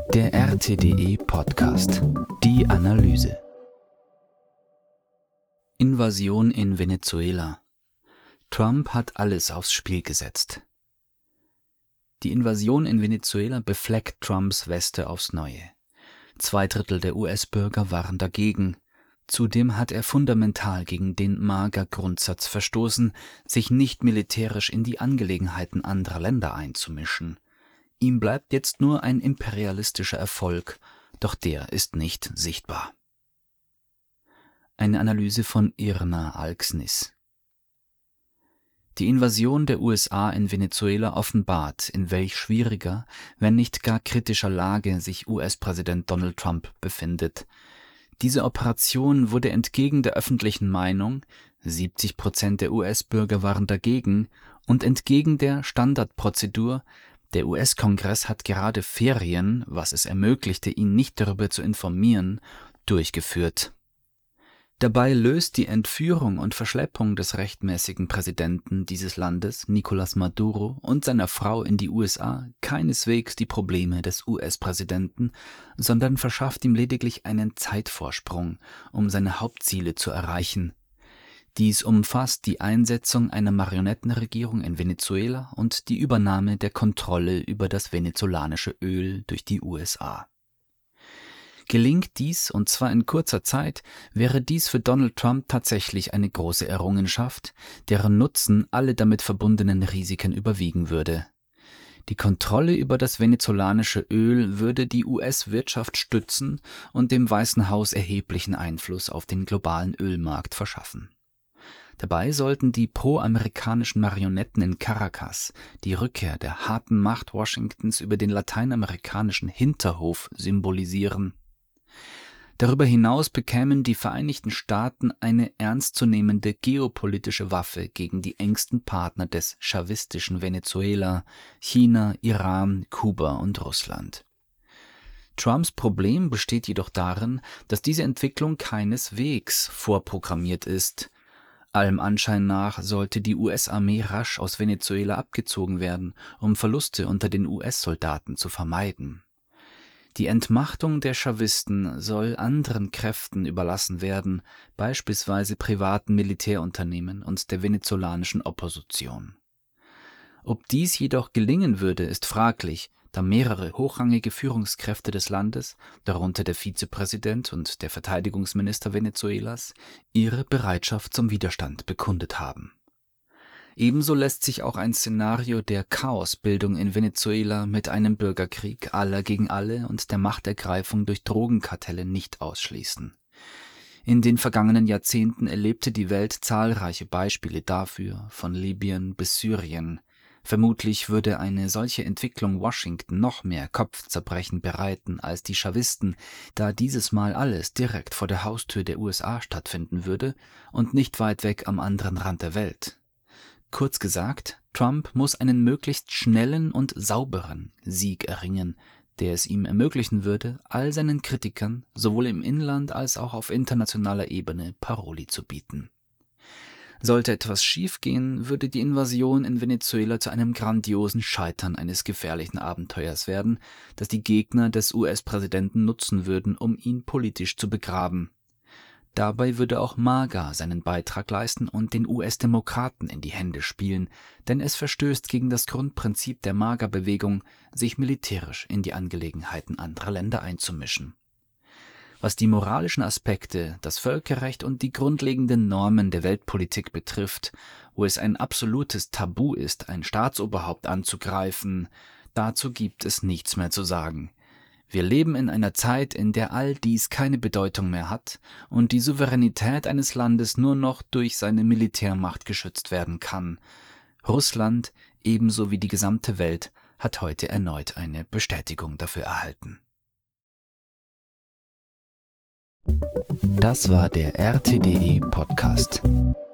Der RTDE Podcast. Die Analyse. Invasion in Venezuela. Trump hat alles aufs Spiel gesetzt. Die Invasion in Venezuela befleckt Trumps Weste aufs Neue. 2/3 der US-Bürger waren dagegen. Zudem hat er fundamental gegen den MAGA-Grundsatz verstoßen, sich nicht militärisch in die Angelegenheiten anderer Länder einzumischen. Ihm bleibt jetzt nur ein imperialistischer Erfolg, doch der ist nicht sichtbar. Eine Analyse von Irna Alksnis. Die Invasion der USA in Venezuela offenbart, in welch schwieriger, wenn nicht gar kritischer Lage sich US-Präsident Donald Trump befindet. Diese Operation wurde entgegen der öffentlichen Meinung, 70% der US-Bürger waren dagegen, und entgegen der Standardprozedur, der US-Kongress hat gerade Ferien, was es ermöglichte, ihn nicht darüber zu informieren, durchgeführt. Dabei löst die Entführung und Verschleppung des rechtmäßigen Präsidenten dieses Landes, Nicolás Maduro, und seiner Frau in die USA keineswegs die Probleme des US-Präsidenten, sondern verschafft ihm lediglich einen Zeitvorsprung, um seine Hauptziele zu erreichen. Dies umfasst die Einsetzung einer Marionettenregierung in Venezuela und die Übernahme der Kontrolle über das venezolanische Öl durch die USA. Gelingt dies, und zwar in kurzer Zeit, wäre dies für Donald Trump tatsächlich eine große Errungenschaft, deren Nutzen alle damit verbundenen Risiken überwiegen würde. Die Kontrolle über das venezolanische Öl würde die US-Wirtschaft stützen und dem Weißen Haus erheblichen Einfluss auf den globalen Ölmarkt verschaffen. Dabei sollten die pro-amerikanischen Marionetten in Caracas die Rückkehr der harten Macht Washingtons über den lateinamerikanischen Hinterhof symbolisieren. Darüber hinaus bekämen die Vereinigten Staaten eine ernstzunehmende geopolitische Waffe gegen die engsten Partner des chavistischen Venezuela, China, Iran, Kuba und Russland. Trumps Problem besteht jedoch darin, dass diese Entwicklung keineswegs vorprogrammiert ist. Allem Anschein nach sollte die US-Armee rasch aus Venezuela abgezogen werden, um Verluste unter den US-Soldaten zu vermeiden. Die Entmachtung der Chavisten soll anderen Kräften überlassen werden, beispielsweise privaten Militärunternehmen und der venezolanischen Opposition. Ob dies jedoch gelingen würde, ist fraglich, da mehrere hochrangige Führungskräfte des Landes, darunter der Vizepräsident und der Verteidigungsminister Venezuelas, ihre Bereitschaft zum Widerstand bekundet haben. Ebenso lässt sich auch ein Szenario der Chaosbildung in Venezuela mit einem Bürgerkrieg aller gegen alle und der Machtergreifung durch Drogenkartelle nicht ausschließen. In den vergangenen Jahrzehnten erlebte die Welt zahlreiche Beispiele dafür, von Libyen bis Syrien. Vermutlich würde eine solche Entwicklung Washington noch mehr Kopfzerbrechen bereiten als die Chavisten, da dieses Mal alles direkt vor der Haustür der USA stattfinden würde und nicht weit weg am anderen Rand der Welt. Kurz gesagt, Trump muss einen möglichst schnellen und sauberen Sieg erringen, der es ihm ermöglichen würde, all seinen Kritikern sowohl im Inland als auch auf internationaler Ebene Paroli zu bieten. Sollte etwas schiefgehen, würde die Invasion in Venezuela zu einem grandiosen Scheitern eines gefährlichen Abenteuers werden, das die Gegner des US-Präsidenten nutzen würden, um ihn politisch zu begraben. Dabei würde auch MAGA seinen Beitrag leisten und den US-Demokraten in die Hände spielen, denn es verstößt gegen das Grundprinzip der MAGA-Bewegung, sich militärisch in die Angelegenheiten anderer Länder einzumischen. Was die moralischen Aspekte, das Völkerrecht und die grundlegenden Normen der Weltpolitik betrifft, wo es ein absolutes Tabu ist, ein Staatsoberhaupt anzugreifen, dazu gibt es nichts mehr zu sagen. Wir leben in einer Zeit, in der all dies keine Bedeutung mehr hat und die Souveränität eines Landes nur noch durch seine Militärmacht geschützt werden kann. Russland, ebenso wie die gesamte Welt, hat heute erneut eine Bestätigung dafür erhalten. Das war der RTDE Podcast.